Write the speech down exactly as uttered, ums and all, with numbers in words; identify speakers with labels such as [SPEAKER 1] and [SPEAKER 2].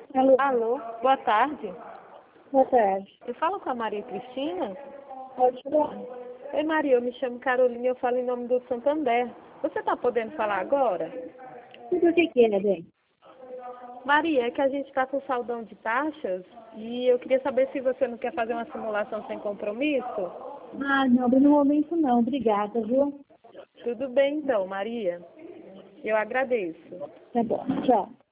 [SPEAKER 1] Alô,
[SPEAKER 2] Alô, boa tarde.
[SPEAKER 1] boa tarde.
[SPEAKER 2] Eu falo com a Maria Cristina?
[SPEAKER 1] Pode falar.
[SPEAKER 2] Oi, Maria, eu me chamo Carolina e eu falo em nome do Santander. Você está podendo falar agora?
[SPEAKER 1] E por que que é, bem?
[SPEAKER 2] Maria, é que a gente está com saldão de taxas e eu queria saber se você não quer fazer uma simulação sem compromisso.
[SPEAKER 1] Ah, não, no momento não. Obrigada, viu?
[SPEAKER 2] Tudo bem então, Maria. Eu agradeço.
[SPEAKER 1] Tá bom. Tchau.